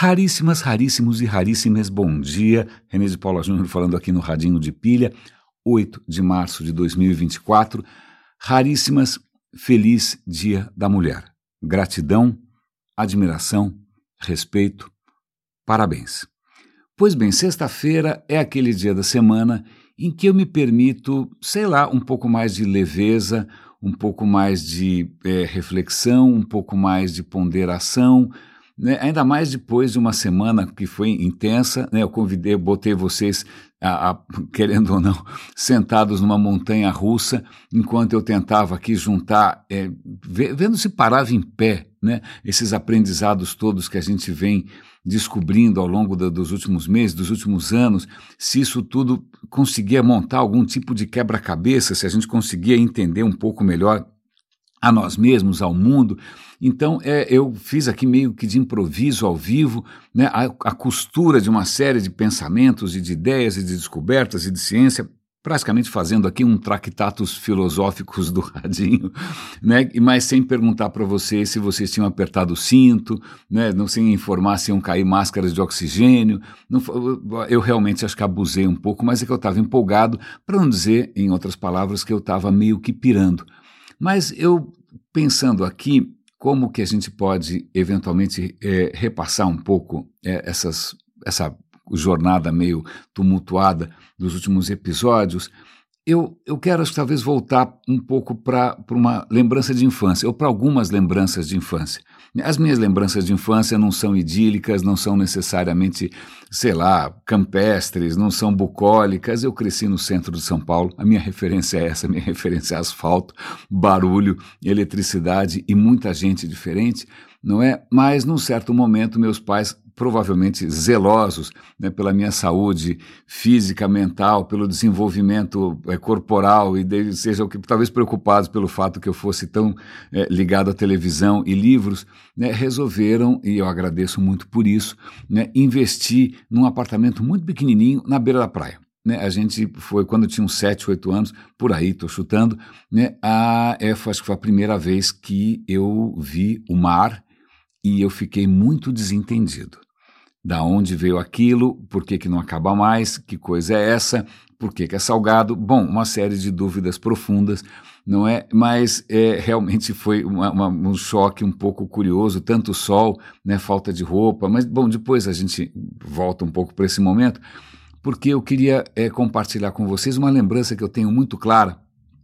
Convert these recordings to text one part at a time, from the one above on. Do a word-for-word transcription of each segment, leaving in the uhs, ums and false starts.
Raríssimas, raríssimos e raríssimas, bom dia. René de Paula Júnior falando aqui no Radinho de Pilha, oito de março de dois mil e vinte e quatro. Raríssimas, feliz Dia da Mulher. Gratidão, admiração, respeito, parabéns. Pois bem, sexta-feira é aquele dia da semana em que eu me permito, sei lá, um pouco mais de leveza, um pouco mais de é, reflexão, um pouco mais de ponderação, né? Ainda mais depois de uma semana que foi intensa, né? Eu convidei, botei vocês, a, a, querendo ou não, sentados numa montanha russa, enquanto eu tentava aqui juntar, é, vendo se parava em pé, né? Esses aprendizados todos que a gente vem descobrindo ao longo da, dos últimos meses, dos últimos anos, se isso tudo conseguia montar algum tipo de quebra-cabeça, se a gente conseguia entender um pouco melhor a nós mesmos, ao mundo. Então, é, eu fiz aqui meio que de improviso ao vivo, né, a, a costura de uma série de pensamentos e de ideias e de descobertas e de ciência, praticamente fazendo aqui um tractatus filosóficos do Radinho, né, mas sem perguntar para vocês se vocês tinham apertado o cinto, né, não sem informar se iam cair máscaras de oxigênio. Não, eu realmente acho que abusei um pouco, mas é que eu estava empolgado, para não dizer, em outras palavras, que eu estava meio que pirando. Mas eu, pensando aqui, como que a gente pode eventualmente é, repassar um pouco é, essas, essa jornada meio tumultuada dos últimos episódios, eu, eu quero acho, que talvez voltar um pouco para uma lembrança de infância, ou para algumas lembranças de infância. As minhas lembranças de infância não são idílicas, não são necessariamente, sei lá, campestres, não são bucólicas. Eu cresci no centro de São Paulo, a minha referência é essa, a minha referência é asfalto, barulho, eletricidade e muita gente diferente, não é? Mas, num certo momento, meus pais, provavelmente zelosos, né, pela minha saúde física, mental, pelo desenvolvimento é, corporal e de, seja o que, talvez preocupados pelo fato que eu fosse tão é, ligado à televisão e livros, né, resolveram, e eu agradeço muito por isso, né, investir num apartamento muito pequenininho na beira da praia. Né, a gente foi, quando eu tinha uns sete, oito anos, por aí, estou chutando, né, a, é, foi, acho que foi a primeira vez que eu vi o mar e eu fiquei muito desentendido. Da onde veio aquilo, por que que não acaba mais, que coisa é essa, por que que é salgado, bom, uma série de dúvidas profundas, não é? Mas é, realmente foi uma, uma, um choque um pouco curioso, tanto sol, né, falta de roupa, mas bom, depois a gente volta um pouco para esse momento, porque eu queria é, compartilhar com vocês uma lembrança que eu tenho muito clara.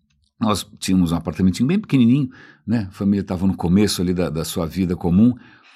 Nós tínhamos um apartamentinho bem pequenininho, né? A família estava no começo ali da, da sua vida comum,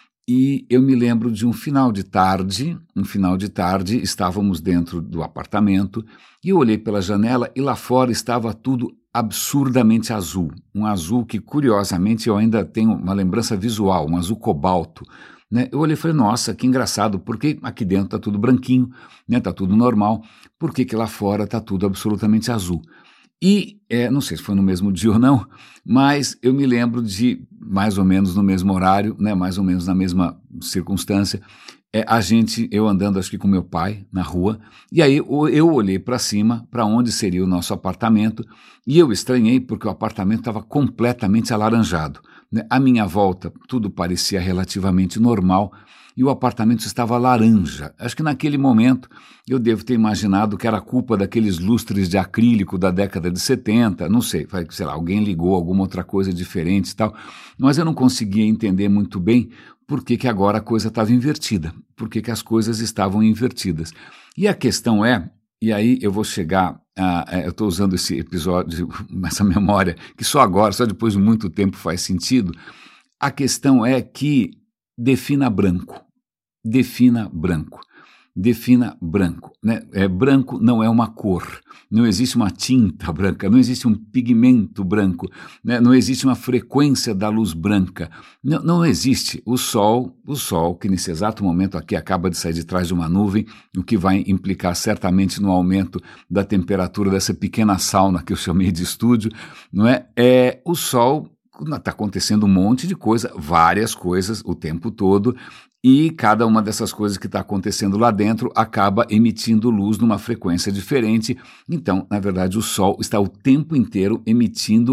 e eu me lembro de um final de tarde, um final de tarde, estávamos dentro do apartamento, e eu olhei pela janela e lá fora estava tudo absurdamente azul, um azul que curiosamente eu ainda tenho uma lembrança visual, um azul cobalto, né? Eu olhei e falei, nossa, que engraçado, porque aqui dentro está tudo branquinho, né? Está tudo normal, por que que lá fora está tudo absolutamente azul? E, é, não sei se foi no mesmo dia ou não, mas eu me lembro de, mais ou menos no mesmo horário, né, mais ou menos na mesma circunstância, é, a gente, eu andando acho que com meu pai na rua, e aí eu, eu olhei para cima, para onde seria o nosso apartamento, e eu estranhei porque o apartamento estava completamente alaranjado. Né? À minha volta, tudo parecia relativamente normal, e o apartamento estava laranja. Acho que naquele momento eu devo ter imaginado que era culpa daqueles lustres de acrílico da década de setenta, não sei, sei lá, alguém ligou alguma outra coisa diferente e tal, mas eu não conseguia entender muito bem por que que agora a coisa estava invertida, por que que as coisas estavam invertidas. E a questão é, e aí eu vou chegar, a, a, eu estou usando esse episódio, essa memória, que só agora, só depois de muito tempo faz sentido, a questão é que defina branco, defina branco, defina branco, né? É, branco não é uma cor, não existe uma tinta branca, não existe um pigmento branco, né? Não existe uma frequência da luz branca, não, não existe o sol, o sol que nesse exato momento aqui acaba de sair de trás de uma nuvem, o que vai implicar certamente no aumento da temperatura dessa pequena sauna que eu chamei de estúdio, não é? É o sol. Está acontecendo um monte de coisa, várias coisas o tempo todo, e cada uma dessas coisas que está acontecendo lá dentro acaba emitindo luz numa frequência diferente. Então, na verdade, o Sol está o tempo inteiro emitindo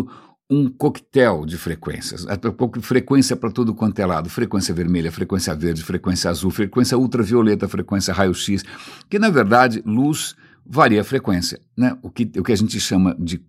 um coquetel de frequências, frequência para tudo quanto é lado, frequência vermelha, frequência verde, frequência azul, frequência ultravioleta, frequência raio-x, que na verdade luz varia a frequência, né? O que, o que a gente chama de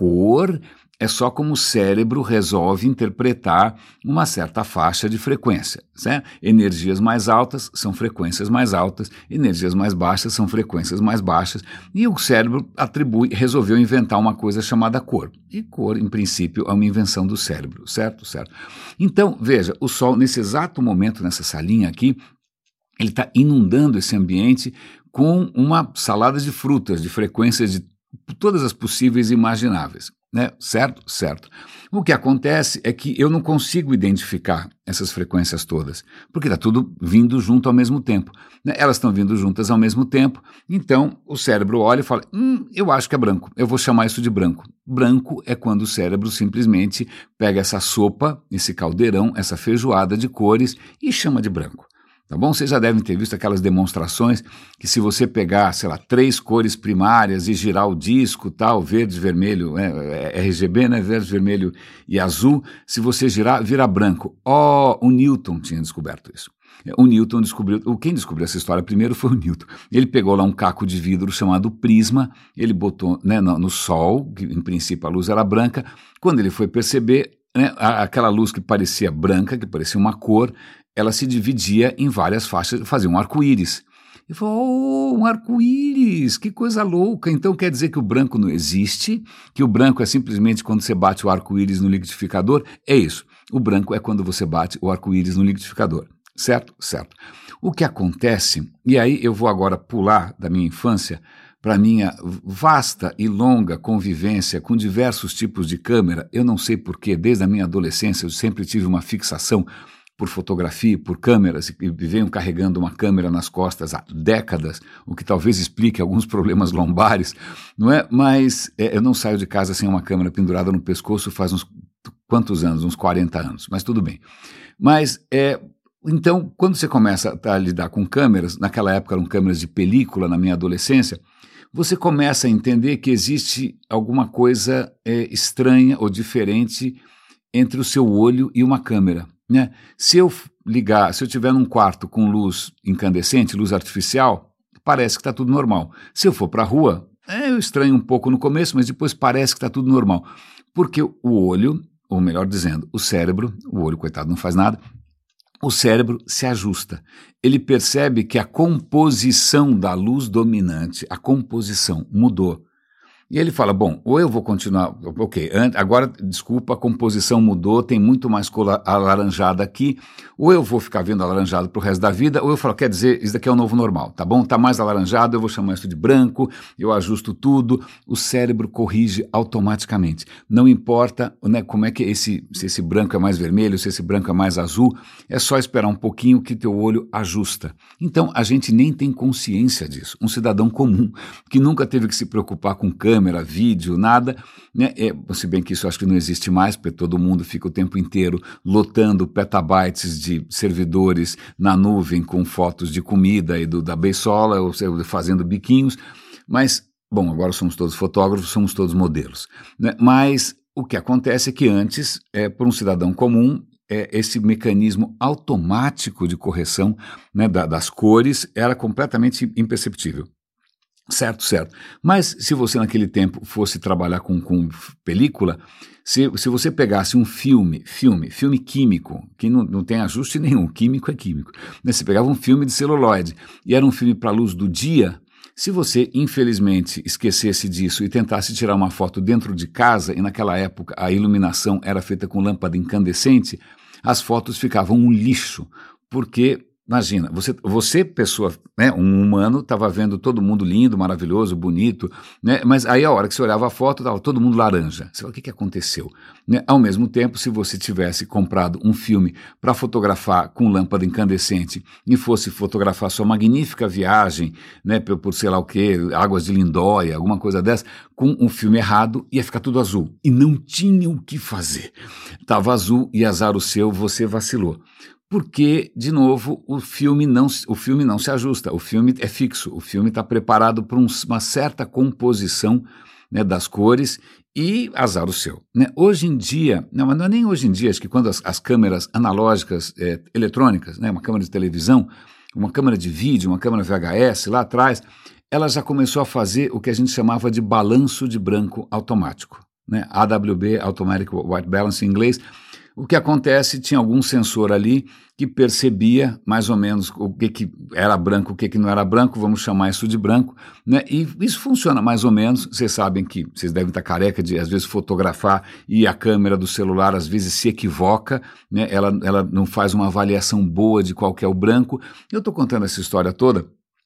cor é só como o cérebro resolve interpretar uma certa faixa de frequência, certo? Energias mais altas são frequências mais altas, energias mais baixas são frequências mais baixas, e o cérebro atribui, resolveu inventar uma coisa chamada cor. E cor, em princípio, é uma invenção do cérebro, certo? Certo. Então, veja, o Sol, nesse exato momento, nessa salinha aqui, ele está inundando esse ambiente com uma salada de frutas, de frequências de todas as possíveis e imagináveis. Né? Certo? Certo. O que acontece é que eu não consigo identificar essas frequências todas, porque está tudo vindo junto ao mesmo tempo. Né? Elas estão vindo juntas ao mesmo tempo, então o cérebro olha e fala, hum, eu acho que é branco, eu vou chamar isso de branco. Branco é quando o cérebro simplesmente pega essa sopa, esse caldeirão, essa feijoada de cores e chama de branco. Tá bom? Vocês já devem ter visto aquelas demonstrações que se você pegar, sei lá, três cores primárias e girar o disco, tal, verde, vermelho, é, é R G B, né? Verde, vermelho e azul, se você girar, vira branco. Ó, oh, o Newton tinha descoberto isso. O Newton descobriu, quem descobriu essa história primeiro foi o Newton. Ele pegou lá um caco de vidro chamado prisma, ele botou, né, no, no sol, que em princípio a luz era branca, quando ele foi perceber, né, aquela luz que parecia branca, que parecia uma cor, ela se dividia em várias faixas, fazia um arco-íris. Ele falou, oh, um arco-íris, que coisa louca, então quer dizer que o branco não existe, que o branco é simplesmente quando você bate o arco-íris no liquidificador? É isso, o branco é quando você bate o arco-íris no liquidificador, certo? Certo. O que acontece, e aí eu vou agora pular da minha infância para a minha vasta e longa convivência com diversos tipos de câmera, eu não sei porquê, desde a minha adolescência eu sempre tive uma fixação por fotografia, por câmeras, e venho carregando uma câmera nas costas há décadas, o que talvez explique alguns problemas lombares, não é? Mas é, eu não saio de casa sem uma câmera pendurada no pescoço faz uns quantos anos? Uns quarenta anos, mas tudo bem. Mas, é, então, quando você começa a lidar com câmeras, naquela época eram câmeras de película, na minha adolescência, você começa a entender que existe alguma coisa é, estranha ou diferente entre o seu olho e uma câmera. Né? Se eu ligar, se eu estiver num quarto com luz incandescente, luz artificial, parece que está tudo normal. Se eu for para a rua, é, eu estranho um pouco no começo, mas depois parece que está tudo normal. Porque o olho, ou melhor dizendo, o cérebro, o olho, coitado, não faz nada, o cérebro se ajusta. Ele percebe que a composição da luz dominante, a composição mudou. E ele fala, bom, ou eu vou continuar, ok, agora, desculpa, a composição mudou, tem muito mais cor alaranjada aqui, ou eu vou ficar vendo alaranjado pro resto da vida, ou eu falo, quer dizer, isso daqui é o novo normal, tá bom? Tá mais alaranjado, eu vou chamar isso de branco, eu ajusto tudo, o cérebro corrige automaticamente. Não importa, né, como é que esse, se esse branco é mais vermelho, se esse branco é mais azul, é só esperar um pouquinho que teu olho ajusta. Então, a gente nem tem consciência disso. Um cidadão comum, que nunca teve que se preocupar com câmera, câmera, vídeo, nada, né? É, se bem que isso acho que não existe mais, porque todo mundo fica o tempo inteiro lotando petabytes de servidores na nuvem com fotos de comida e do, da beisola, ou seja, fazendo biquinhos, mas, bom, agora somos todos fotógrafos, somos todos modelos, né? Mas o que acontece é que antes, é, por um cidadão comum, é, esse mecanismo automático de correção, né, da, das cores era completamente imperceptível. Certo, certo. Mas se você naquele tempo fosse trabalhar com, com película, se, se você pegasse um filme, filme, filme químico, que não, não tem ajuste nenhum, químico é químico, né? Você pegava um filme de celuloide e era um filme para a luz do dia, se você infelizmente esquecesse disso e tentasse tirar uma foto dentro de casa, e naquela época a iluminação era feita com lâmpada incandescente, as fotos ficavam um lixo, porque... Imagina, você, você pessoa, né, um humano, estava vendo todo mundo lindo, maravilhoso, bonito, né, mas aí a hora que você olhava a foto, estava todo mundo laranja. Você fala, o que, que aconteceu? Né? Ao mesmo tempo, se você tivesse comprado um filme para fotografar com lâmpada incandescente e fosse fotografar sua magnífica viagem, né, por, por sei lá o quê, Águas de Lindóia, alguma coisa dessa, com um filme errado, ia ficar tudo azul. E não tinha o que fazer. Estava azul e azar o seu, você vacilou. Porque, de novo, o filme, não, o filme não se ajusta, o filme é fixo, o filme está preparado para um, uma certa composição né, das cores, e azar o seu. Né? Hoje em dia, não, mas não é nem hoje em dia, acho que quando as, as câmeras analógicas, é, eletrônicas, né, uma câmera de televisão, uma câmera de vídeo, uma câmera V H S lá atrás, ela já começou a fazer o que a gente chamava de balanço de branco automático, né? A W B, Automatic White Balance em inglês. O que acontece, tinha algum sensor ali que percebia mais ou menos o que, que era branco, o que, que não era branco, vamos chamar isso de branco, né? E isso funciona mais ou menos. Vocês sabem que, vocês devem estar careca de às vezes fotografar e a câmera do celular às vezes se equivoca, né? Ela, ela não faz uma avaliação boa de qual que é o branco. Eu estou contando essa história toda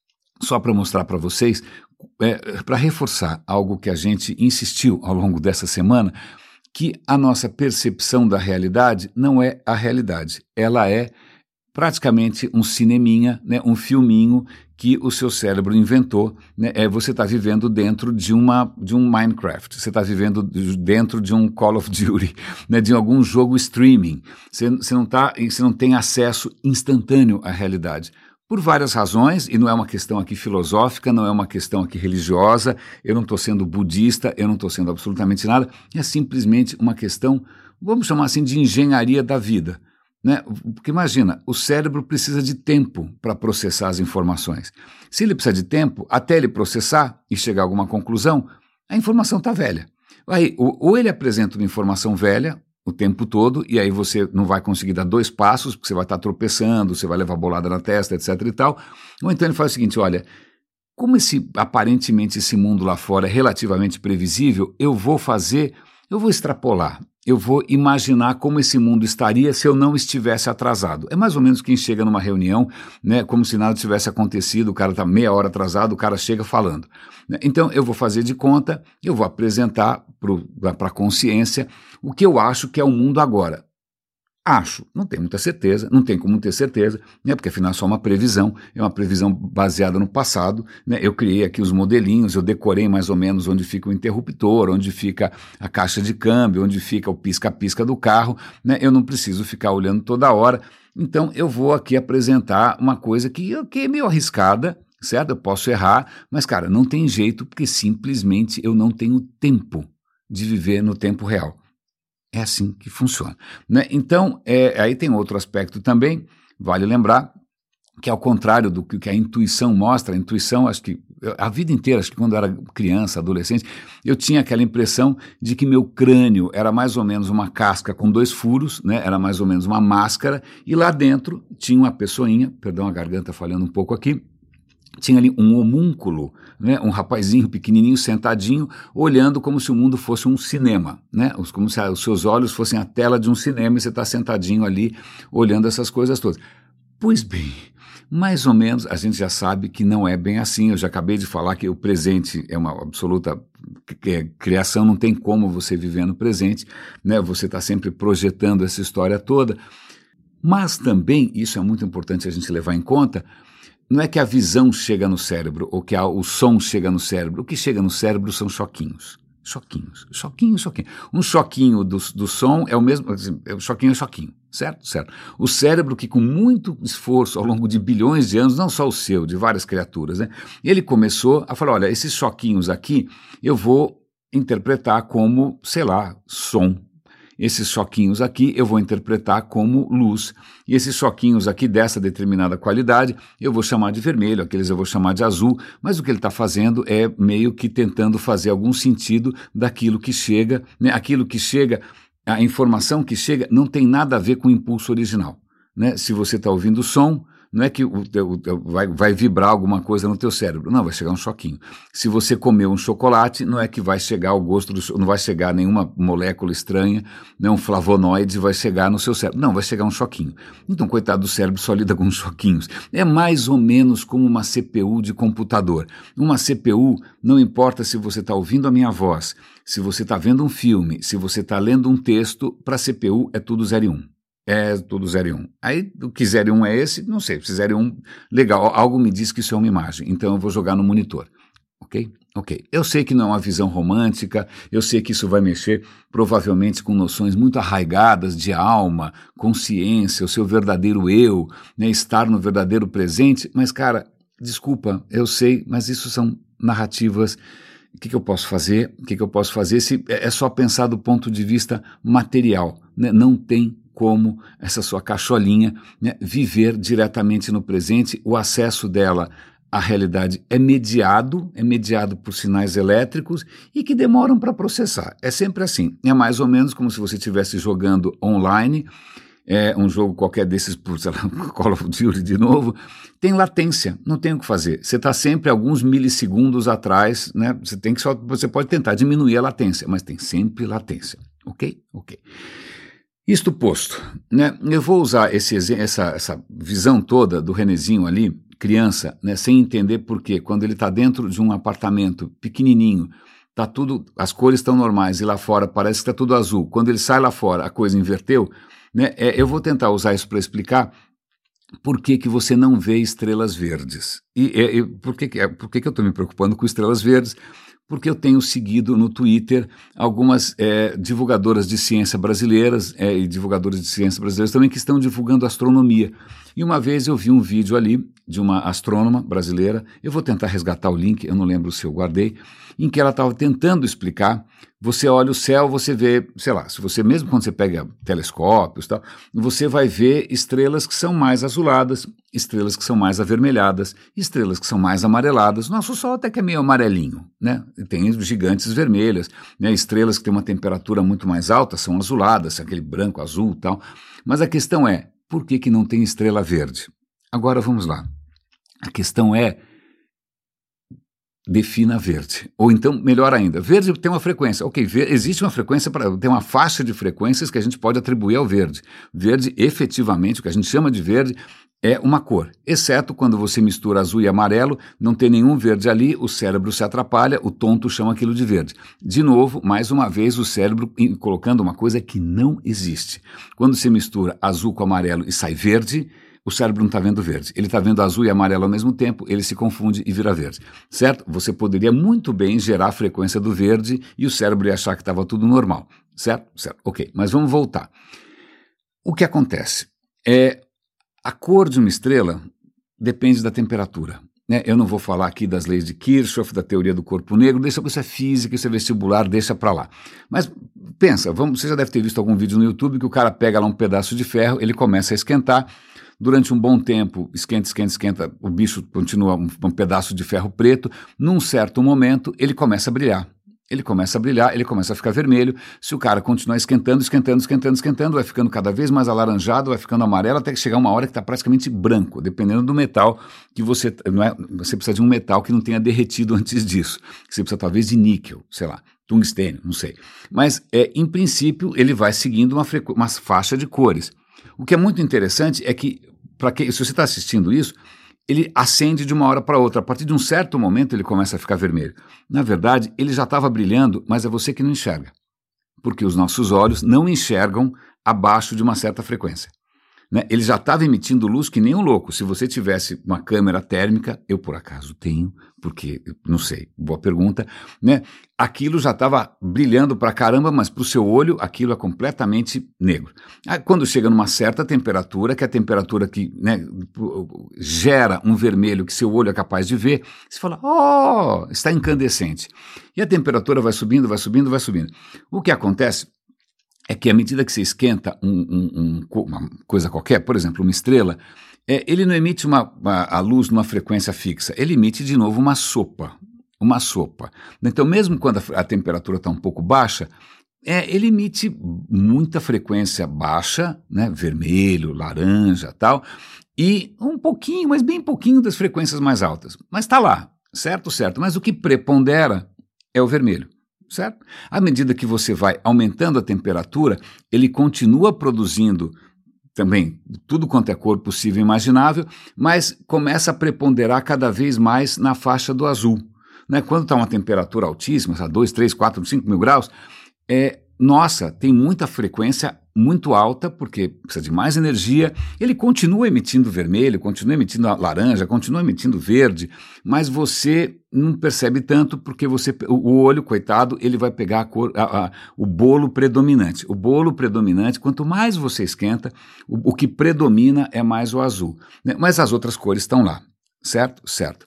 só para mostrar para vocês, é, para reforçar algo que a gente insistiu ao longo dessa semana, que a nossa percepção da realidade não é a realidade, ela é praticamente um cineminha, né, um filminho que o seu cérebro inventou, né, é, você está vivendo dentro de, uma, de um Minecraft, você está vivendo dentro de um Call of Duty, né, de algum jogo streaming, você, você, não tá, você não tem acesso instantâneo à realidade. Por várias razões, e não é uma questão aqui filosófica, não é uma questão aqui religiosa, eu não estou sendo budista, eu não estou sendo absolutamente nada, é simplesmente uma questão, vamos chamar assim, de engenharia da vida. Né? Porque imagina, o cérebro precisa de tempo para processar as informações. Se ele precisa de tempo, até ele processar e chegar a alguma conclusão, a informação está velha. Aí, ou ele apresenta uma informação velha, o tempo todo, e aí você não vai conseguir dar dois passos, porque você vai estar tropeçando, você vai levar bolada na testa, etc e tal. Ou então ele faz o seguinte, olha, como esse, aparentemente esse mundo lá fora é relativamente previsível, eu vou fazer, eu vou extrapolar, eu vou imaginar como esse mundo estaria se eu não estivesse atrasado. É mais ou menos quem chega numa reunião, né, como se nada tivesse acontecido, o cara está meia hora atrasado, o cara chega falando. Né? Então eu vou fazer de conta, eu vou apresentar para a consciência o que eu acho que é o mundo agora. Acho, não tenho muita certeza, não tem como ter certeza, né, porque afinal é só uma previsão, é uma previsão baseada no passado, né, eu criei aqui os modelinhos, eu decorei mais ou menos onde fica o interruptor, onde fica a caixa de câmbio, onde fica o pisca-pisca do carro, né, eu não preciso ficar olhando toda hora, então eu vou aqui apresentar uma coisa que, que é meio arriscada, certo? Eu posso errar, mas cara, não tem jeito, porque simplesmente eu não tenho tempo de viver no tempo real. É assim que funciona. Né? Então, é, aí tem outro aspecto também, vale lembrar, que ao contrário do que a intuição mostra, a intuição, acho que a vida inteira, acho que quando eu era criança, adolescente, eu tinha aquela impressão de que meu crânio era mais ou menos uma casca com dois furos, né? Era mais ou menos uma máscara, e lá dentro tinha uma pessoinha, perdão, a garganta falhando um pouco aqui, tinha ali um homúnculo, né, um rapazinho pequenininho sentadinho, olhando como se o mundo fosse um cinema, né, como se os seus olhos fossem a tela de um cinema e você está sentadinho ali olhando essas coisas todas. Pois bem, mais ou menos a gente já sabe que não é bem assim. Eu já acabei de falar que o presente é uma absoluta criação, não tem como você viver no presente, né, você está sempre projetando essa história toda, mas também, isso é muito importante a gente levar em conta, não é que a visão chega no cérebro ou que a, o som chega no cérebro. O que chega no cérebro são choquinhos. Choquinhos, choquinho, choquinho. Um choquinho do, do som é o mesmo, o choquinho é choquinho, certo? Certo. O cérebro que com muito esforço ao longo de bilhões de anos, não só o seu, de várias criaturas, né? Ele começou a falar, olha, esses choquinhos aqui eu vou interpretar como, sei lá, som. Esses choquinhos aqui eu vou interpretar como luz, e esses choquinhos aqui dessa determinada qualidade eu vou chamar de vermelho, aqueles eu vou chamar de azul, mas o que ele está fazendo é meio que tentando fazer algum sentido daquilo que chega, né? Aquilo que chega, a informação que chega não tem nada a ver com o impulso original, né? Se você está ouvindo o som, não é que o, o, vai, vai vibrar alguma coisa no teu cérebro, não, vai chegar um choquinho. Se você comeu um chocolate, não é que vai chegar o gosto, do, não vai chegar nenhuma molécula estranha, né, um flavonoide vai chegar no seu cérebro, não, vai chegar um choquinho. Então, coitado do cérebro, só lida com choquinhos. É mais ou menos como uma C P U de computador. Uma C P U, não importa se você está ouvindo a minha voz, se você está vendo um filme, se você está lendo um texto, para a C P U é tudo zero e um. É tudo zero e um. Aí, o que zero e um é esse? Não sei. Se zero e um, legal. Algo me diz que isso é uma imagem. Então, eu vou jogar no monitor. Ok? Ok. Eu sei que não é uma visão romântica. Eu sei que isso vai mexer, provavelmente, com noções muito arraigadas de alma, consciência, o seu verdadeiro eu, né, estar no verdadeiro presente. Mas, cara, desculpa, eu sei, mas isso são narrativas o que, que eu posso fazer? O que, que eu posso fazer? Se é só pensar do ponto de vista material, né? Não tem como essa sua cacholinha, né, viver diretamente no presente. O acesso dela à realidade é mediado, é mediado por sinais elétricos e que demoram para processar. É sempre assim. É mais ou menos como se você estivesse jogando online, é, um jogo qualquer desses, por, sei lá, Call of Duty de novo, tem latência, não tem o que fazer. Você está sempre alguns milissegundos atrás, né? Você tem que só, você pode tentar diminuir a latência, mas tem sempre latência, ok? Ok. Isto posto, né, eu vou usar esse, essa, essa visão toda do Renezinho ali, criança, né, sem entender por quê. Quando ele está dentro de um apartamento pequenininho, tá tudo, as cores estão normais e lá fora parece que está tudo azul. Quando ele sai lá fora, a coisa inverteu, né, é, eu vou tentar usar isso para explicar por que, que você não vê estrelas verdes. E, e, e por, que, por que, que eu estou me preocupando com estrelas verdes? Porque eu tenho seguido no Twitter algumas é, divulgadoras de ciência brasileiras é, e divulgadores de ciência brasileiros também que estão divulgando astronomia. E uma vez eu vi um vídeo ali de uma astrônoma brasileira, eu vou tentar resgatar o link, eu não lembro se eu guardei, em que ela estava tentando explicar. Você olha o céu, você vê, sei lá, se você mesmo quando você pega telescópios e tal, você vai ver estrelas que são mais azuladas, estrelas que são mais avermelhadas, estrelas que são mais amareladas. Nosso Sol até que é meio amarelinho, né? Tem gigantes vermelhas, né? Estrelas que têm uma temperatura muito mais alta são azuladas, aquele branco, azul e tal. Mas a questão é, por que que não tem estrela verde? Agora vamos lá. A questão é, defina verde. Ou então, melhor ainda, verde tem uma frequência. Ok, existe uma frequência, pra, tem uma faixa de frequências que a gente pode atribuir ao verde. Verde, efetivamente, o que a gente chama de verde, é uma cor. Exceto quando você mistura azul e amarelo, não tem nenhum verde ali, o cérebro se atrapalha, o tonto chama aquilo de verde. De novo, mais uma vez, o cérebro colocando uma coisa que não existe. Quando você mistura azul com amarelo e sai verde, o cérebro não está vendo verde, ele está vendo azul e amarelo ao mesmo tempo, ele se confunde e vira verde, certo? Você poderia muito bem gerar a frequência do verde e o cérebro ia achar que estava tudo normal, certo? Certo, ok, mas vamos voltar. O que acontece? É, a cor de uma estrela depende da temperatura, né? Eu não vou falar aqui das leis de Kirchhoff, da teoria do corpo negro, deixa isso é física, isso é vestibular, deixa para lá. Mas pensa, vamos, você já deve ter visto algum vídeo no YouTube que o cara pega lá um pedaço de ferro, ele começa a esquentar. Durante um bom tempo, esquenta, esquenta, esquenta, o bicho continua um, um pedaço de ferro preto. Num certo momento, ele começa a brilhar. Ele começa a brilhar, ele começa a ficar vermelho. Se o cara continuar esquentando, esquentando, esquentando, esquentando, vai ficando cada vez mais alaranjado, vai ficando amarelo, até que chegar uma hora que está praticamente branco, dependendo do metal que você... Não é, você precisa de um metal que não tenha derretido antes disso. Você precisa talvez de níquel, sei lá, tungstênio, não sei. Mas, é, em princípio, ele vai seguindo uma, frequ... uma faixa de cores. O que é muito interessante é que, pra que, se você está assistindo isso, ele acende de uma hora para outra. A partir de um certo momento ele começa a ficar vermelho. Na verdade, ele já estava brilhando, mas é você que não enxerga. Porque os nossos olhos não enxergam abaixo de uma certa frequência. Né? Ele já estava emitindo luz que nem um louco. Se você tivesse uma câmera térmica, eu por acaso tenho, porque, não sei, boa pergunta, né? Aquilo já estava brilhando pra caramba, mas para o seu olho aquilo é completamente negro. Aí, quando chega numa certa temperatura, que é a temperatura que, né, gera um vermelho que seu olho é capaz de ver, você fala, oh, está incandescente. E a temperatura vai subindo, vai subindo, vai subindo. O que acontece é que à medida que você esquenta um, um, um, uma coisa qualquer, por exemplo, uma estrela, é, ele não emite uma, a, a luz numa frequência fixa, ele emite de novo uma sopa, uma sopa. Então, mesmo quando a, a temperatura está um pouco baixa, é, ele emite muita frequência baixa, né, vermelho, laranja, tal, e um pouquinho, mas bem pouquinho das frequências mais altas. Mas está lá, certo, certo. Mas o que prepondera é o vermelho. Certo? À medida que você vai aumentando a temperatura, ele continua produzindo também tudo quanto é cor possível e imaginável, mas começa a preponderar cada vez mais na faixa do azul. Né? Quando está uma temperatura altíssima, dois, três, quatro, cinco mil graus, é, nossa, tem muita frequência muito alta, porque precisa de mais energia, ele continua emitindo vermelho, continua emitindo laranja, continua emitindo verde, mas você não percebe tanto porque você, o olho, coitado, ele vai pegar a cor, a, a, o bolo predominante. O bolo predominante, quanto mais você esquenta, o, o que predomina é mais o azul. Né? Mas as outras cores estão lá, certo? Certo.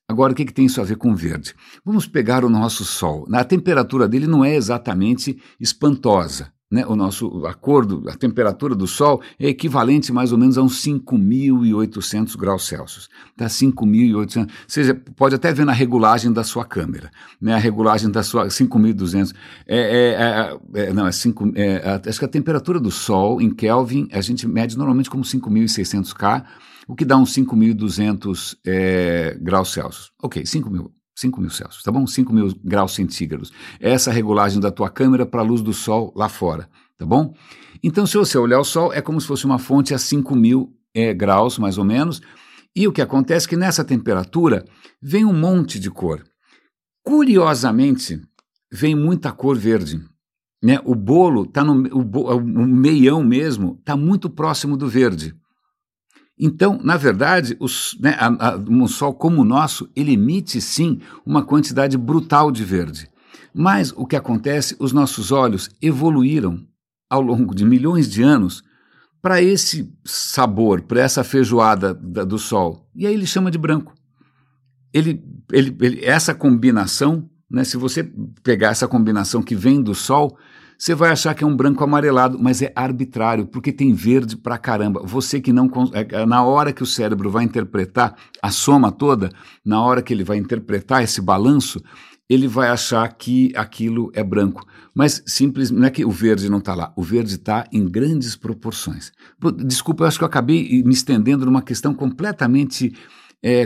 Agora, o que, que tem isso a ver com verde? Vamos pegar o nosso Sol. A temperatura dele não é exatamente espantosa, né? O nosso acordo, a temperatura do Sol é equivalente mais ou menos a uns cinco mil e oitocentos graus Celsius. Tá? cinco mil e oitocentos, ou seja, pode até ver na regulagem da sua câmera, né? A regulagem da sua, cinco mil e duzentos, é, é, é, não, é cinco, é, acho que a temperatura do Sol em Kelvin, a gente mede normalmente como cinco mil e seiscentos K, o que dá uns cinco mil e duzentos é, graus Celsius. Ok, cinco mil. cinco mil Celsius, tá bom? cinco mil graus centígrados. Essa é a regulagem da tua câmera para a luz do Sol lá fora, tá bom? Então, se você olhar o Sol, é como se fosse uma fonte a cinco mil é, graus, mais ou menos, e o que acontece é que nessa temperatura vem um monte de cor. Curiosamente, vem muita cor verde, né? O bolo, tá no, o, bo, o meião mesmo, está muito próximo do verde. Então, na verdade, os, né, a, a, um Sol como o nosso, ele emite sim uma quantidade brutal de verde. Mas o que acontece, os nossos olhos evoluíram ao longo de milhões de anos para esse sabor, para essa feijoada da, do Sol. E aí ele chama de branco. Ele, ele, ele, essa combinação, né, se você pegar essa combinação que vem do Sol, você vai achar que é um branco amarelado, mas é arbitrário, porque tem verde pra caramba. Você que não... Na hora que o cérebro vai interpretar a soma toda, na hora que ele vai interpretar esse balanço, ele vai achar que aquilo é branco. Mas simples, não é que o verde não está lá, o verde está em grandes proporções. Desculpa, eu acho que eu acabei me estendendo numa questão completamente... É,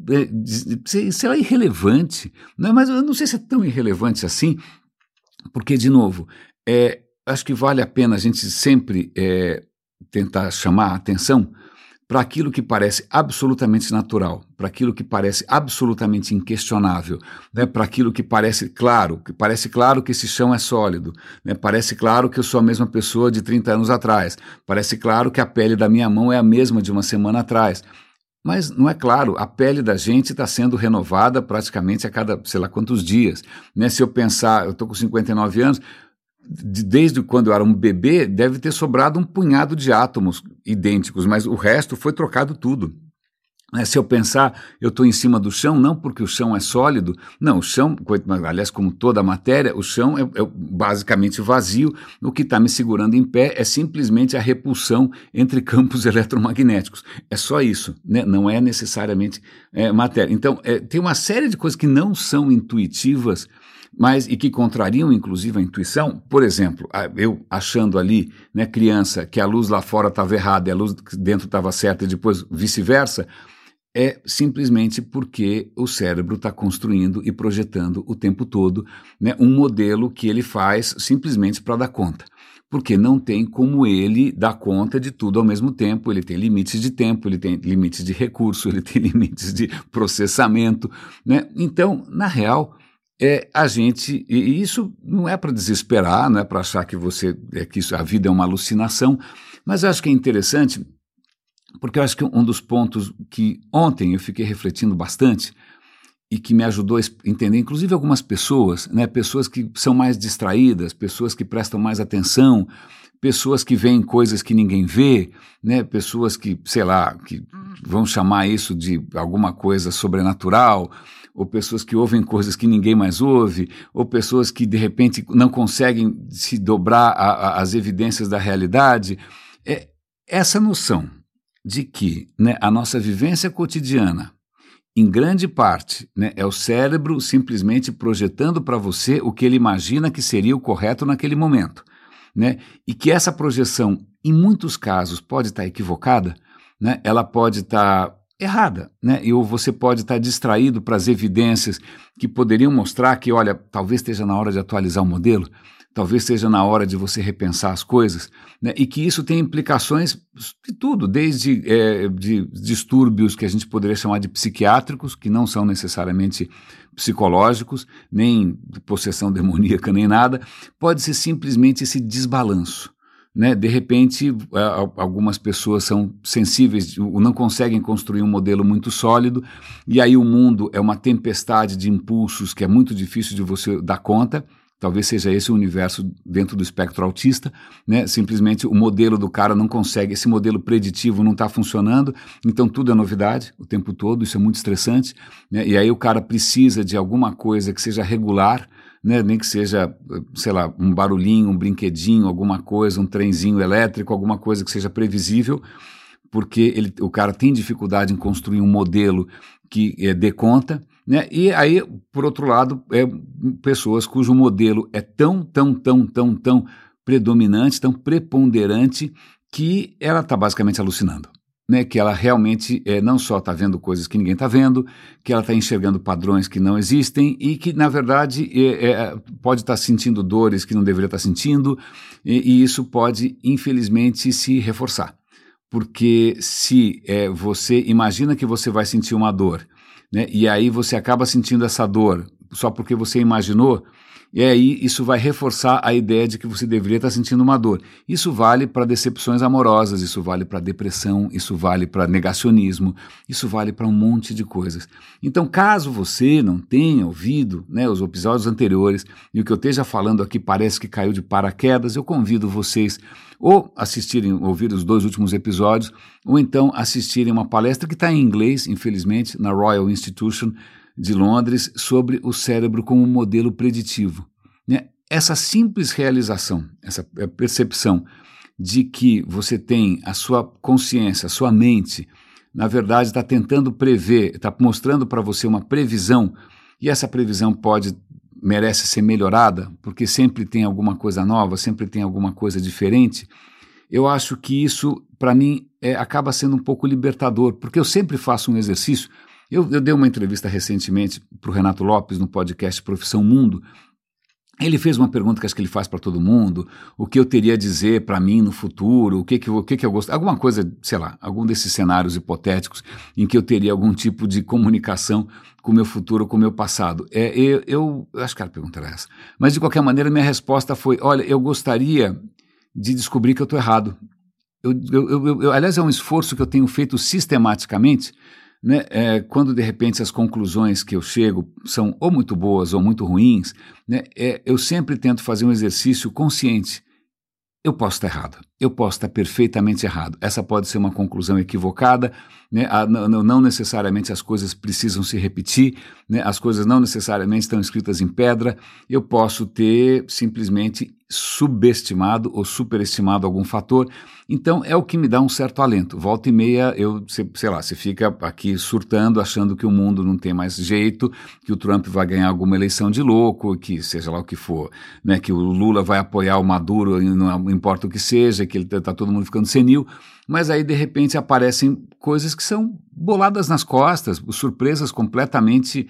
é, sei lá, irrelevante, né? Mas eu não sei se é tão irrelevante assim, porque, de novo... É, acho que vale a pena a gente sempre é, tentar chamar a atenção para aquilo que parece absolutamente natural, para aquilo que parece absolutamente inquestionável, né, para aquilo que parece claro, que parece claro que esse chão é sólido, né, parece claro que eu sou a mesma pessoa de trinta anos atrás, parece claro que a pele da minha mão é a mesma de uma semana atrás. Mas não é claro, a pele da gente está sendo renovada praticamente a cada, sei lá quantos dias. Né? Se eu pensar, eu estou com cinquenta e nove anos, desde quando eu era um bebê, deve ter sobrado um punhado de átomos idênticos, mas o resto foi trocado tudo. Se eu pensar, eu estou em cima do chão, não porque o chão é sólido, não, o chão, aliás, como toda a matéria, o chão é, é basicamente vazio, o que está me segurando em pé é simplesmente a repulsão entre campos eletromagnéticos, é só isso, né? Não é necessariamente é, matéria. Então, é, tem uma série de coisas que não são intuitivas, mas e que contrariam inclusive a intuição. Por exemplo, eu achando ali, né, criança, que a luz lá fora estava errada e a luz dentro estava certa e depois vice-versa, é simplesmente porque o cérebro está construindo e projetando o tempo todo, né, um modelo que ele faz simplesmente para dar conta. Porque não tem como ele dar conta de tudo ao mesmo tempo, ele tem limites de tempo, ele tem limites de recurso, ele tem limites de processamento, né? Então, na real... É, a gente, e isso não é para desesperar, não é para achar que você, é, que isso, a vida é uma alucinação, mas eu acho que é interessante, porque eu acho que um dos pontos que ontem eu fiquei refletindo bastante e que me ajudou a entender, inclusive algumas pessoas, né, pessoas que são mais distraídas, pessoas que prestam mais atenção, pessoas que veem coisas que ninguém vê, né, pessoas que, sei lá, que vão chamar isso de alguma coisa sobrenatural, ou pessoas que ouvem coisas que ninguém mais ouve, ou pessoas que de repente não conseguem se dobrar às evidências da realidade. É, essa noção de que, né, a nossa vivência cotidiana, em grande parte, né, é o cérebro simplesmente projetando para você o que ele imagina que seria o correto naquele momento, né, e que essa projeção, em muitos casos, pode estar equivocada, né, ela pode estar errada, né? E ou você pode estar distraído para as evidências que poderiam mostrar que, olha, talvez esteja na hora de atualizar o modelo, talvez seja na hora de você repensar as coisas, né? E que isso tem implicações de tudo, desde é, de distúrbios que a gente poderia chamar de psiquiátricos, que não são necessariamente psicológicos, nem possessão demoníaca, nem nada, pode ser simplesmente esse desbalanço. Né? De repente, algumas pessoas são sensíveis, não conseguem construir um modelo muito sólido, e aí o mundo é uma tempestade de impulsos que é muito difícil de você dar conta. talvez seja esse o universo dentro do espectro autista, né? Simplesmente o modelo do cara não consegue, esse modelo preditivo não está funcionando, então tudo é novidade o tempo todo, isso é muito estressante, né? E aí o cara precisa de alguma coisa que seja regular, né, nem que seja, sei lá, um barulhinho, um brinquedinho, alguma coisa, um trenzinho elétrico, alguma coisa que seja previsível, porque ele, o cara tem dificuldade em construir um modelo que é, dê conta, né? E aí, por outro lado, é, pessoas cujo modelo é tão, tão, tão, tão, tão predominante, tão preponderante, que ela está basicamente alucinando. Né, que ela realmente é, não só está vendo coisas que ninguém está vendo, que ela está enxergando padrões que não existem e que, na verdade, é, é, pode estar tá sentindo dores que não deveria estar tá sentindo, e, e isso pode, infelizmente, se reforçar. Porque se é, você imagina que você vai sentir uma dor, né, e aí você acaba sentindo essa dor só porque você imaginou, e aí isso vai reforçar a ideia de que você deveria estar sentindo uma dor. Isso vale para decepções amorosas, isso vale para depressão, isso vale para negacionismo, isso vale para um monte de coisas. Então, caso você não tenha ouvido, né, os episódios anteriores e o que eu esteja falando aqui parece que caiu de paraquedas, eu convido vocês ou assistirem, ouvir os dois últimos episódios, ou então assistirem uma palestra que está em inglês, infelizmente, na Royal Institution de Londres, sobre o cérebro como modelo preditivo. Né? Essa simples realização, essa percepção de que você tem a sua consciência, a sua mente, na verdade está tentando prever, está mostrando para você uma previsão, e essa previsão pode, merece ser melhorada, porque sempre tem alguma coisa nova, sempre tem alguma coisa diferente. Eu acho que isso, para mim, é, acaba sendo um pouco libertador, porque eu sempre faço um exercício. Eu, eu dei uma entrevista recentemente para o Renato Lopes no podcast Profissão Mundo. Ele fez uma pergunta que acho que ele faz para todo mundo, o que eu teria a dizer para mim no futuro, o que que, o que que eu gosto, alguma coisa, sei lá, algum desses cenários hipotéticos em que eu teria algum tipo de comunicação com o meu futuro, com o meu passado. É, eu, eu acho que a pergunta era essa. Mas de qualquer maneira minha resposta foi, olha, eu gostaria de descobrir que eu estou errado. Eu, eu, eu, eu, aliás, é um esforço que eu tenho feito sistematicamente, né, é, quando de repente as conclusões que eu chego são ou muito boas ou muito ruins, né, é, eu sempre tento fazer um exercício consciente. Eu posso estar errado, eu posso estar perfeitamente errado. Essa pode ser uma conclusão equivocada, né, a, não, não necessariamente as coisas precisam se repetir, né, as coisas não necessariamente estão escritas em pedra. Eu posso ter simplesmente subestimado ou superestimado algum fator, então é o que me dá um certo alento. Volta e meia, eu, sei lá, você fica aqui surtando, achando que o mundo não tem mais jeito, que o Trump vai ganhar alguma eleição de louco, que seja lá o que for, né, que o Lula vai apoiar o Maduro, não importa o que seja, que está todo mundo ficando senil, mas aí de repente aparecem coisas que são boladas nas costas, surpresas completamente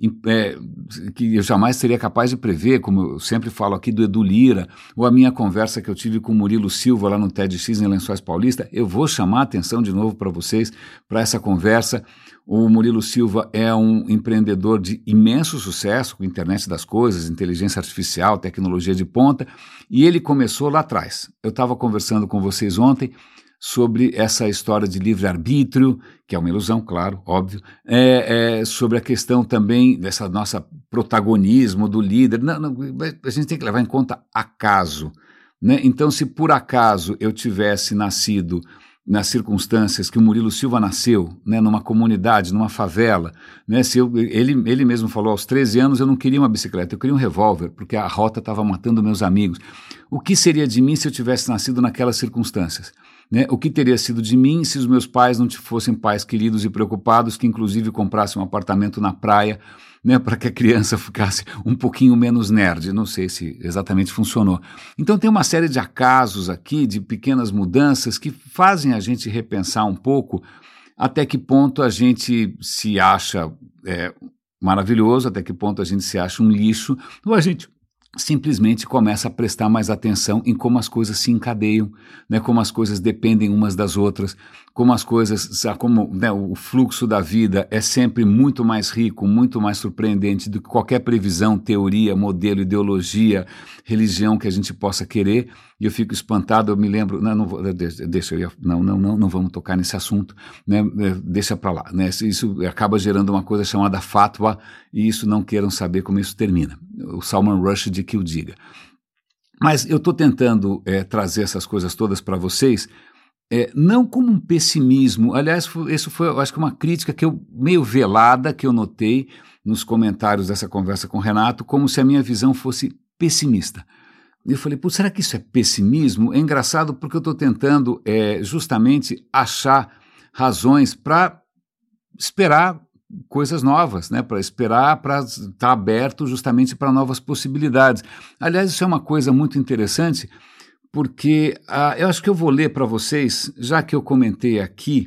É, que eu jamais seria capaz de prever, como eu sempre falo aqui do Edu Lira, ou a minha conversa que eu tive com o Murilo Silva lá no TEDx em Lençóis Paulista. Eu vou chamar a atenção de novo para vocês, para essa conversa. O Murilo Silva é um empreendedor de imenso sucesso com a internet das coisas, inteligência artificial, tecnologia de ponta, e ele começou lá atrás. Eu estava conversando com vocês ontem sobre essa história de livre-arbítrio, que é uma ilusão, claro, óbvio, é, é, sobre a questão também dessa nossa protagonismo do líder. Não, não, a gente tem que levar em conta acaso, né? Então, se por acaso eu tivesse nascido nas circunstâncias que o Murilo Silva nasceu, né, numa comunidade, numa favela, né, se eu, ele, ele mesmo falou, aos treze anos eu não queria uma bicicleta, eu queria um revólver, porque a rota estava matando meus amigos. O que seria de mim se eu tivesse nascido naquelas circunstâncias? Né? O que teria sido de mim se os meus pais não fossem pais queridos e preocupados, que inclusive comprassem um apartamento na praia, né, para que a criança ficasse um pouquinho menos nerd? Não sei se exatamente funcionou. Então tem uma série de acasos aqui, de pequenas mudanças que fazem a gente repensar um pouco até que ponto a gente se acha é, maravilhoso, até que ponto a gente se acha um lixo, ou a gente simplesmente começa a prestar mais atenção em como as coisas se encadeiam, né, como as coisas dependem umas das outras, como as coisas, como, né, o fluxo da vida é sempre muito mais rico, muito mais surpreendente do que qualquer previsão, teoria, modelo, ideologia, religião que a gente possa querer. E eu fico espantado, eu me lembro, não, não deixa, deixa eu ia, não, não, não, não vamos tocar nesse assunto, né, deixa para lá, né, isso acaba gerando uma coisa chamada fatwa, e isso não queiram saber como isso termina. o Salman Rushdie que o diga. Mas eu estou tentando é, trazer essas coisas todas para vocês, é, não como um pessimismo, aliás, foi, isso foi, eu acho que uma crítica que eu, meio velada, que eu notei nos comentários dessa conversa com o Renato, como se a minha visão fosse pessimista. Eu falei, pô, será que isso é pessimismo? É engraçado porque eu estou tentando é, justamente achar razões para esperar coisas novas, né? Para esperar, para estar tá aberto justamente para novas possibilidades. Aliás, isso é uma coisa muito interessante, porque ah, eu acho que eu vou ler para vocês, já que eu comentei aqui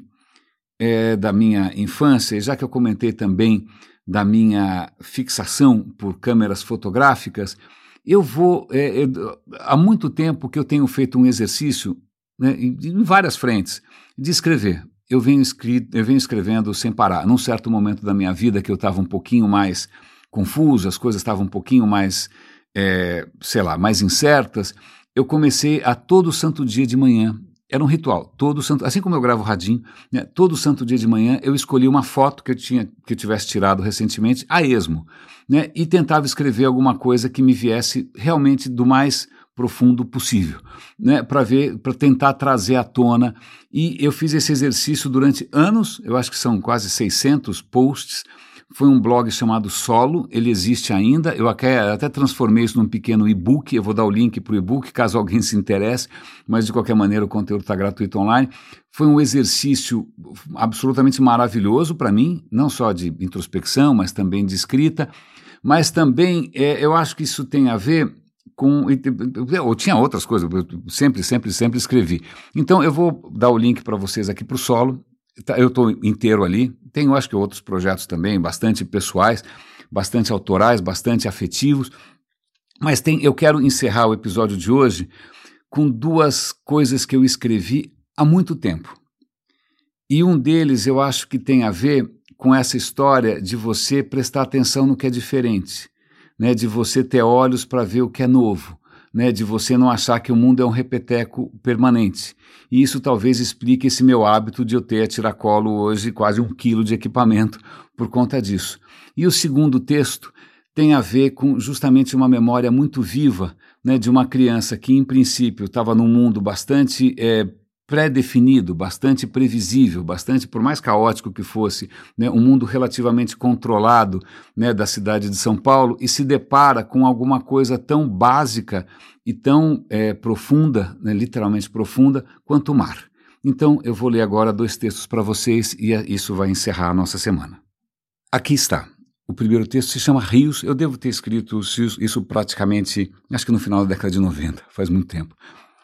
é, da minha infância, já que eu comentei também da minha fixação por câmeras fotográficas, eu vou, é, eu, há muito tempo que eu tenho feito um exercício, né, em, em várias frentes, de escrever. Eu venho, escri- eu venho escrevendo sem parar. Num certo momento da minha vida que eu estava um pouquinho mais confuso, as coisas estavam um pouquinho mais, é, sei lá, mais incertas, eu comecei a todo santo dia de manhã. Era um ritual, todo santo, assim como eu gravo radinho, né, todo santo dia de manhã eu escolhi uma foto que eu tinha, que eu tivesse tirado recentemente, a esmo, né, e tentava escrever alguma coisa que me viesse realmente do mais profundo possível, né, para ver, para tentar trazer à tona. E eu fiz esse exercício durante anos, eu acho que são quase seiscentos posts. Foi um blog chamado Solo, ele existe ainda, eu até, até transformei isso num pequeno e-book, eu vou dar o link para o e-book caso alguém se interesse, mas de qualquer maneira o conteúdo está gratuito online. Foi um exercício absolutamente maravilhoso para mim, não só de introspecção, mas também de escrita, mas também é, eu acho que isso tem a ver com, ou tinha outras coisas, eu sempre, sempre, sempre escrevi. Então eu vou dar o link para vocês aqui para o Solo. Eu estou inteiro ali, tenho acho que outros projetos também, bastante pessoais, bastante autorais, bastante afetivos, mas tem, eu quero encerrar o episódio de hoje com duas coisas que eu escrevi há muito tempo. E um deles eu acho que tem a ver com essa história de você prestar atenção no que é diferente, né, de você ter olhos para ver o que é novo, né, de você não achar que o mundo é um repeteco permanente. E isso talvez explique esse meu hábito de eu ter a tiracolo hoje quase um quilo de equipamento por conta disso. E o segundo texto tem a ver com justamente uma memória muito viva, né, de uma criança que, em princípio, estava num mundo bastante é, pré-definido, bastante previsível, bastante, por mais caótico que fosse, né, um mundo relativamente controlado, né, da cidade de São Paulo, e se depara com alguma coisa tão básica e tão é, profunda, né, literalmente profunda, quanto o mar. Então eu vou ler agora dois textos para vocês e isso vai encerrar a nossa semana. Aqui está. O primeiro texto se chama Rios. Eu devo ter escrito isso praticamente, acho que no final da década de noventa, faz muito tempo.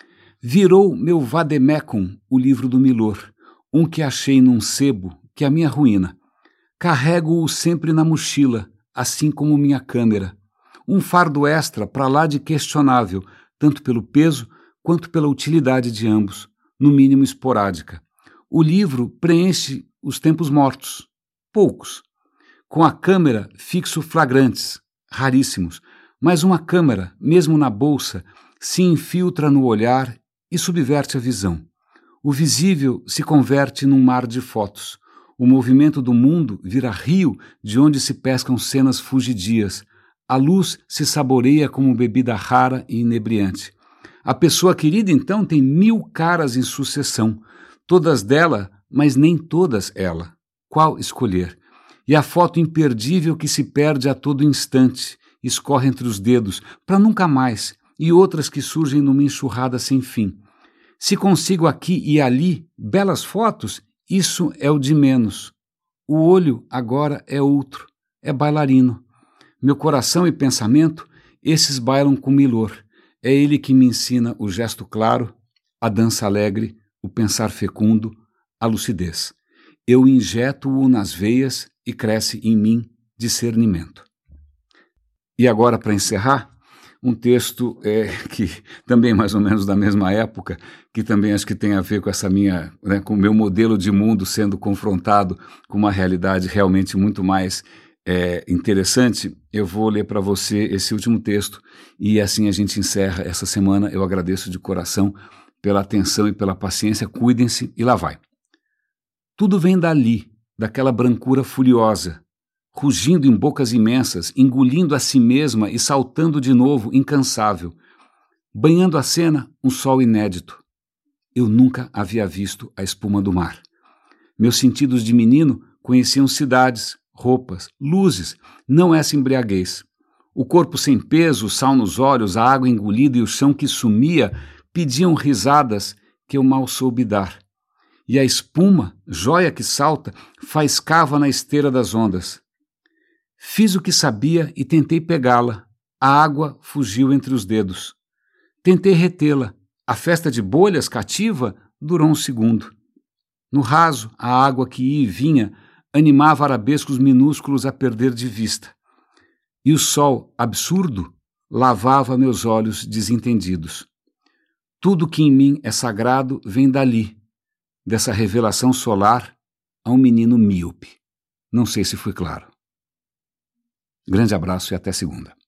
Virou meu vademecum o livro do Milor, um que achei num sebo, que é a minha ruína. Carrego-o sempre na mochila, assim como minha câmera. Um fardo extra para lá de questionável, tanto pelo peso quanto pela utilidade de ambos, no mínimo esporádica. O livro preenche os tempos mortos, poucos. Com a câmera fixo flagrantes, raríssimos, mas uma câmera, mesmo na bolsa, se infiltra no olhar e subverte a visão. O visível se converte num mar de fotos. O movimento do mundo vira rio de onde se pescam cenas fugidias. A luz se saboreia como bebida rara e inebriante. A pessoa querida, então, tem mil caras em sucessão, todas dela, mas nem todas ela. Qual escolher? E a foto imperdível que se perde a todo instante, escorre entre os dedos, para nunca mais, e outras que surgem numa enxurrada sem fim. Se consigo aqui e ali belas fotos, isso é o de menos. O olho agora é outro, é bailarino. Meu coração e pensamento, esses bailam com Milor. É ele que me ensina o gesto claro, a dança alegre, o pensar fecundo, a lucidez. Eu injeto-o nas veias e cresce em mim discernimento. E agora, para encerrar, um texto é, que também mais ou menos da mesma época, que também acho que tem a ver com essa minha, né, com o meu modelo de mundo sendo confrontado com uma realidade realmente muito mais é, interessante. Eu vou ler para você esse último texto e assim a gente encerra essa semana. Eu agradeço de coração pela atenção e pela paciência. Cuidem-se e lá vai. Tudo vem dali, daquela brancura furiosa, rugindo em bocas imensas, engolindo a si mesma e saltando de novo, incansável. Banhando a cena, um sol inédito. Eu nunca havia visto a espuma do mar. Meus sentidos de menino conheciam cidades, roupas, luzes, não essa embriaguez. O corpo sem peso, o sal nos olhos, a água engolida e o chão que sumia pediam risadas que eu mal soube dar. E a espuma, joia que salta, faiscava na esteira das ondas. Fiz o que sabia e tentei pegá-la. A água fugiu entre os dedos. Tentei retê-la. A festa de bolhas cativa durou um segundo. No raso, a água que ia e vinha animava arabescos minúsculos a perder de vista. E o sol, absurdo, lavava meus olhos desentendidos. Tudo que em mim é sagrado vem dali, dessa revelação solar a um menino míope. Não sei se fui claro. Grande abraço e até segunda.